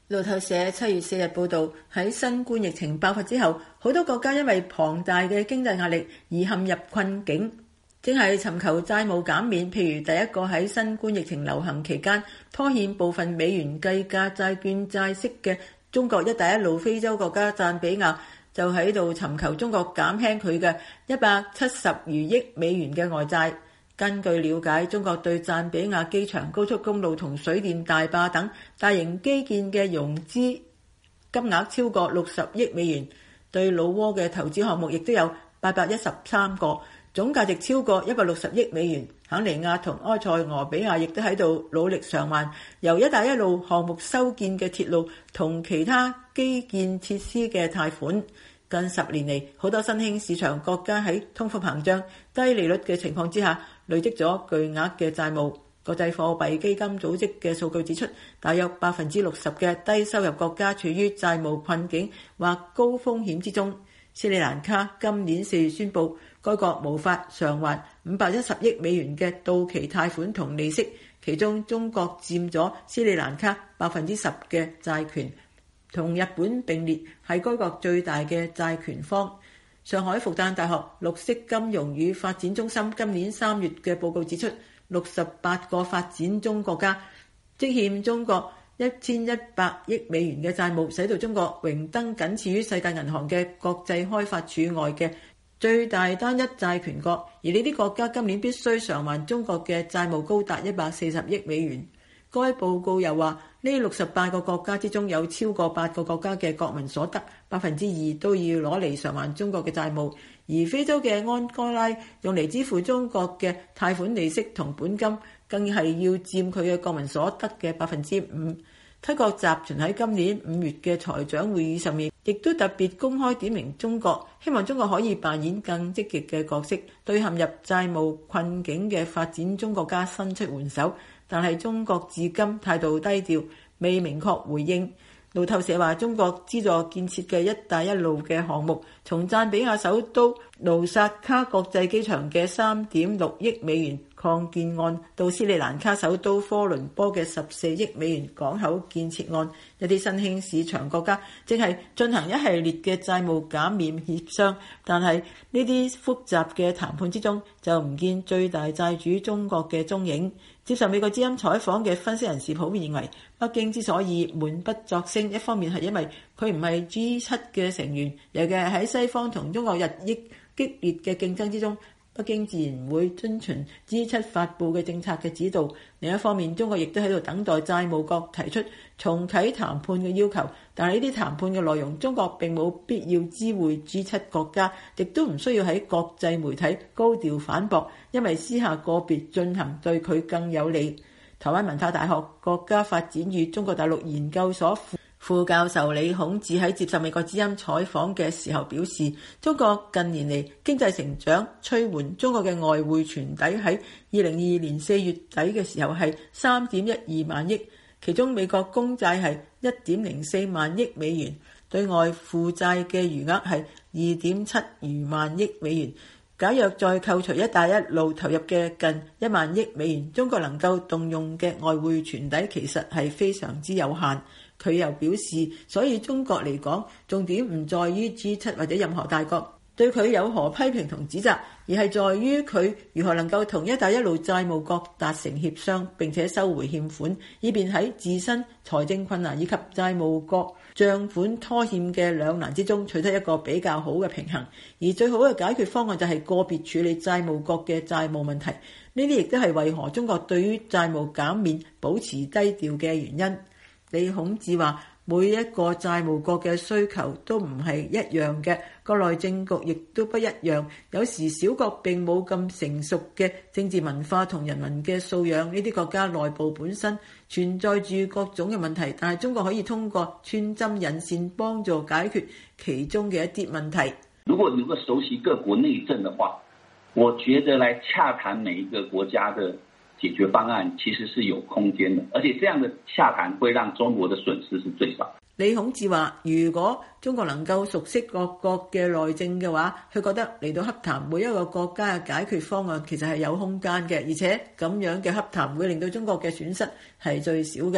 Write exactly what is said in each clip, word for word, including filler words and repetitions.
路透社七月四日報導，喺新冠疫情爆發之後，好多國家因為龐大嘅經濟壓力而陷入困境，正係尋求債務減免。譬如第一個喺新冠疫情流行期間拖欠部分美元計價債券債息嘅中國一帶一路非洲國家贊比亞，就喺度尋求中國減輕佢嘅一百七十餘億美元嘅外債。根據了解，中國對贊比亞機場、高速公路同水電大壩等大型基建嘅融資金額超過六十億美元，對老撾嘅投資項目亦都有八百一十三個，總價值超過一百六十億美元。肯尼亞同埃塞俄比亞亦都喺度努力償還由一帶一路項目修建嘅鐵路同其他基建設施嘅貸款。近十年嚟，好多新興市場國家喺通貨膨脹、低利率嘅情況之下，累積咗巨額嘅債務。國際貨幣基金組織嘅數據指出，大約百分之六十嘅低收入國家處於債務困境或高風險之中。斯里蘭卡今年四月宣布，該國無法償還五百一十億美元嘅到期貸款同利息，其中中國佔咗斯里蘭卡百分之十嘅債權，同日本並列係該國最大嘅債權方。上海復旦大學綠色金融與發展中心今年三月嘅報告指出，六十八個發展中國家積欠中國一千一百億美元嘅債務，使到中國榮登僅次於世界銀行嘅國際開發署外嘅最大單一債權國，而呢啲國家今年必須償還中國嘅債務高達一百四十億美元。該報告又話，呢六十八個國家之中有超過八個國家嘅國民所得百分之二都要攞嚟償還中國嘅債務，而非洲嘅安哥拉用嚟支付中國嘅貸款利息同本金，更係要佔佢嘅國民所得嘅百分之五。七國集團喺今年五月嘅財長會議上面，亦都特別公開點名中國，希望中國可以扮演更積極嘅角色，對陷入債務困境嘅發展中國家伸出援手。但係中國至今態度低調，未明確回應。路透社話，中國資助建設嘅一帶一路嘅項目，從贊比亞首都盧薩卡國際機場嘅三點六億美元擴建案，到斯里蘭卡首都科倫坡嘅十四億美元港口建設案，一啲新興市場國家正係進行一系列嘅債務減免協商，但係呢啲複雜嘅談判之中，就唔見最大債主中國嘅蹤影。接受美國之音採訪嘅分析人士普遍認為，北京之所以悶不作聲，一方面係因為佢唔係 G 七 嘅成員，尤其係喺西方同中國日益激烈嘅競爭之中，北京自然會遵循 G 七 發布嘅政策嘅指導。另一方面，中國亦都喺度等待債務國提出重啟談判嘅要求，但係呢啲談判嘅內容，中國並冇必要知會 G 七 國家，亦都唔需要喺國際媒體高調反駁，因為私下個別進行對佢更有利。台灣文化大學國家發展與中國大陸研究所副副教授李孔智喺接受美國之音採訪嘅時候表示，中國近年嚟經濟成長趨緩，中國嘅外匯存底喺二零二二年四月底嘅時候係三點一二萬億，其中美國公債係一點零四萬億美元，對外負債嘅餘額係二點七餘萬億美元。假若再扣除一帶一路投入嘅近一萬億美元，中國能夠動用嘅外匯存底其實係非常之有限。佢又表示，所以中國嚟講，重點唔在於 G 七 或者任何大國對佢有何批評同指責，而係在於佢如何能夠同一帶一路債務國達成協商，並且收回欠款，以便喺自身財政困難以及債務國帳款拖欠嘅兩難之中取得一個比較好嘅平衡。而最好嘅解決方案就係個別處理債務國嘅債務問題。呢啲亦都係為何中國對於債務減免保持低調嘅原因。李孔智話，每一個債務國嘅需求都唔係一樣嘅，國內政局亦都不一樣。有時小國並冇咁成熟嘅政治文化同人民嘅素養，呢啲國家內部本身存在住各種嘅問題，但係中國可以通過穿針引線幫助解決其中嘅一啲問題。 如果能夠熟悉各國內政的話，我覺得來洽談每一個國家的解決方案其實是有空間的，而且這樣的洽談會讓中國的損失是最少。 李孔智話，如果中國能夠熟悉各國嘅內政嘅話，佢覺得嚟到洽談每一個國家嘅解決方案其實係有空間嘅，而且咁樣嘅洽談會令到中國嘅損失係最少嘅。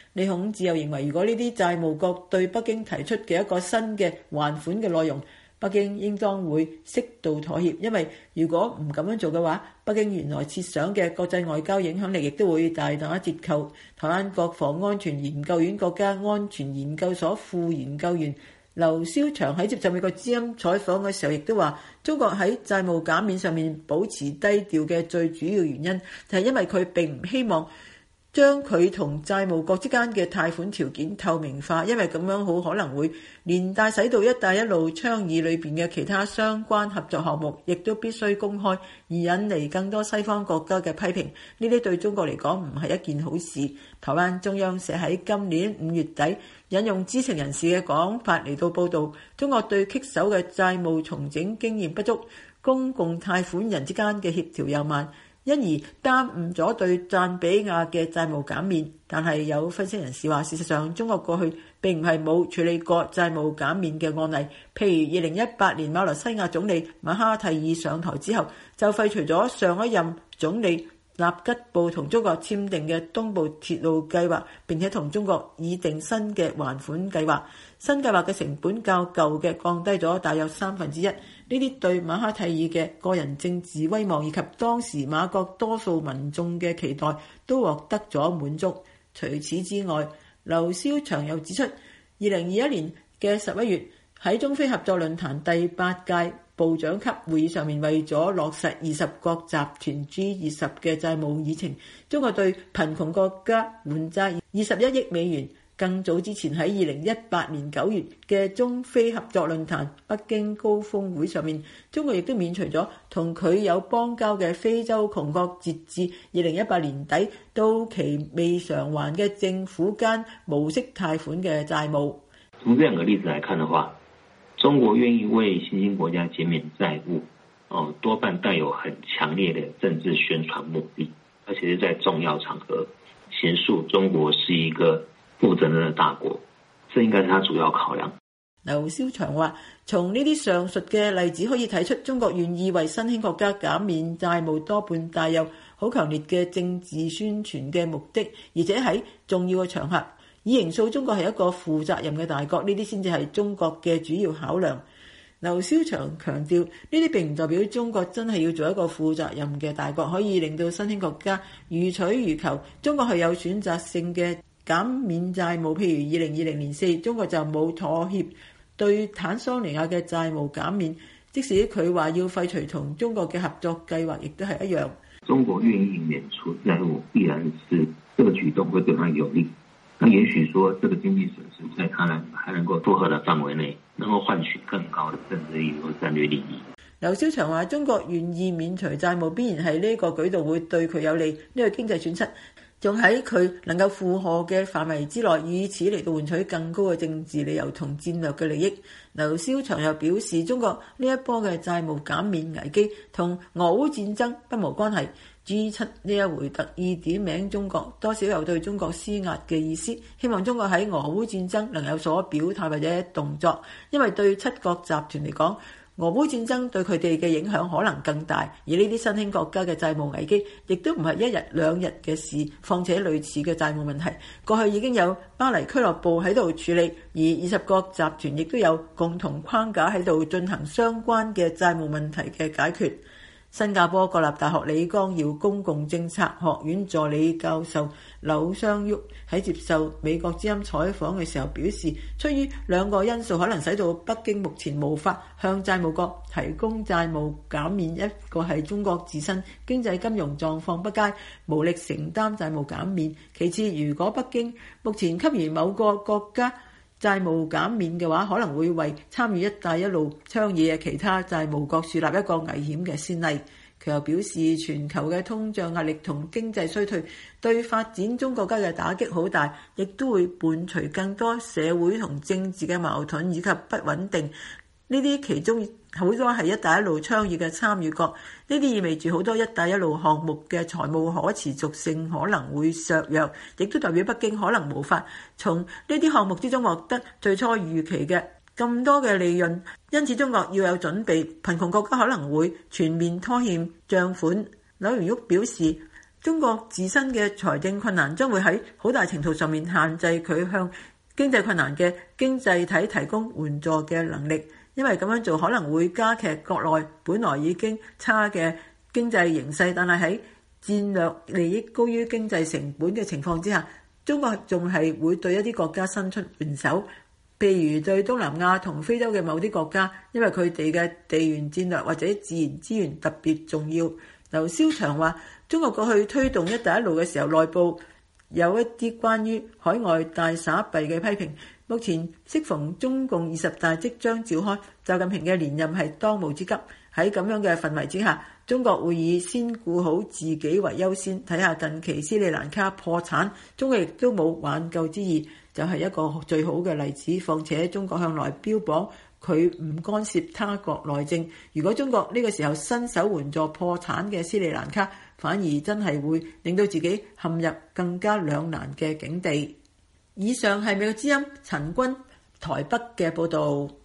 李孔智又認為，如果呢啲債務國對北京提出嘅一個新嘅還款嘅內容，北京應當會適度妥協，因為如果唔咁樣做嘅話，北京原來設想嘅國際外交影響力亦都會大打折扣。台灣國防安全研究院國家安全研究所副研究員劉蕭祥喺接受美國之音採訪嘅時候，亦都話中國喺債務減免上面保持低調嘅最主要原因，就係因為佢並唔希望將佢同債務國之間嘅貸款條件透明化，因為咁樣好可能會連帶使到一帶一路倡議裏邊嘅其他相關合作項目亦都必須公開，而引嚟更多西方國家嘅批評。呢啲對中國嚟講唔係一件好事。台灣中央社喺今年五月底引用知情人士嘅講法嚟到報導，中國對棘手嘅債務重整經驗不足，公共貸款人之間嘅協調又慢，因而耽誤咗對贊比亞嘅債務減免。但係有分析人士話，事實上中國過去並唔係冇處理過債務減免嘅案例，譬如二零一八年馬來西亞總理馬哈蒂爾上台之後，就廢除咗上一任總理納吉布同中國簽訂嘅東部鐵路計劃，並且同中國擬定新嘅還款計劃。新計劃嘅成本較舊嘅降低咗大約三分之一。呢啲對馬哈蒂爾嘅個人政治威望以及當時馬國多數民眾嘅期待都獲得咗滿足。除此之外，劉蕭祥又指出，二零二一年嘅十一月喺中非合作論壇第八屆部長級會議上面，為咗落實二十國集團 G 二十嘅債務議程，中國對貧窮國家援債二十一億美元。更早之前喺二零一八年九月嘅中非合作論壇北京高峰會上面，中國亦都免除咗同佢有邦交嘅非洲窮國截至二零一八年底到期未償還嘅政府間無息貸款嘅債務。 從這兩個例子來看的話，中國願意為新興國家減免債務，哦，多半帶有很強烈的政治宣傳目的，而且是在重要場合顯示中國是一個負責任的大國，這應該是他主要考量。 劉蕭祥話，從呢啲上述嘅例子可以睇出，中國願意為新興國家減免債務，多半帶有好強烈嘅政治宣傳嘅目的，而且喺重要嘅場合以營造中國係一個負責任嘅大國，呢啲先至係中國嘅主要考量。劉蕭祥強調，呢啲並唔代表中國真係要做一個負責任嘅大國，可以令到新興國家如取如求。中國係有選擇性嘅減免債務，譬如二零二零年四月，中國就冇妥協對坦桑尼亞嘅債務減免，即使佢話要廢除同中國嘅合作計劃，亦都係一樣。 中國願意免除債務，必然是這個舉動會對他有利。那也許說，這個經濟損失在他能還能夠負荷的範圍內，能夠換取更高的政治利益和戰略利益。 劉蕭祥話，中國願意免除債務，必然係呢個舉動會對佢有利，呢個經濟損失仲喺佢能夠負荷嘅範圍之內，以此嚟到換取更高嘅政治理由同戰略嘅利益。劉蕭祥又表示，中國呢一波嘅債務減免危機同俄烏戰爭不無關係。G 七呢一回特意點名中國，多少有對中國施壓嘅意思，希望中國喺俄烏戰爭能有所表態或者動作，因為對七國集團嚟講，俄烏戰爭對佢哋嘅影響可能更大，而呢啲新興國家嘅債務危機亦都唔係一日兩日嘅事，況且類似嘅債務問題過去已經有巴黎俱樂部喺度處理，而二十國集團亦都有共同框架喺度進行相關嘅債務問題嘅解決。新加坡國立大學李光耀公共政策學院助理教授柳雙旭喺接受美國之音採訪嘅時候表示，出於兩個因素可能使到北京目前無法向債務國提供債務減免，一個係中國自身經濟金融狀況不佳，無力承擔債務減免；其次，如果北京目前給予某個國家債務減免嘅話，可能會為參與一帶一路倡議嘅其他債務國樹立一個危險嘅先例。佢又表示，全球嘅通脹壓力同經濟衰退對發展中國家嘅打擊好大，亦都會伴隨更多社會同政治嘅矛盾以及不穩定。呢啲其中好多係一帶一路倡議嘅參與國，呢啲意味住好多一帶一路項目嘅財務可持續性可能會削弱，亦都代表北京可能無法從呢啲項目之中獲得最初預期嘅咁多嘅利潤。因此中國要有準備，貧窮國家可能會全面拖欠帳款。柳元旭表示， 中國自身嘅財政困難將會喺好大程度上面限制佢向經濟困難嘅經濟體提供援助嘅能力，因為咁樣做可能會加劇國內本來已經差嘅經濟形勢，但係喺戰略利益高於經濟成本嘅情況之下，中國仲係會對一啲國家伸出援手，譬如對東南亞同非洲嘅某啲國家，因為佢哋嘅地緣戰略或者自然資源特別重要。劉蕭祥話，中國過去推動一帶一路嘅時候，內部有一啲關於海外大撒幣嘅批評。目前適逢中共二十大即將召開，習近平嘅連任係當務之急。喺咁樣嘅氛圍之下，中國會以先顧好自己為優先。睇下近期斯里蘭卡破產，中國亦都冇挽救之意，就係一個最好嘅例子。況且中國向來標榜佢唔干涉他國內政，如果中國呢個時候伸手援助破產嘅斯里蘭卡，反而真係會令到自己陷入更加兩難嘅境地。以上係美國之音陳君台北嘅報導。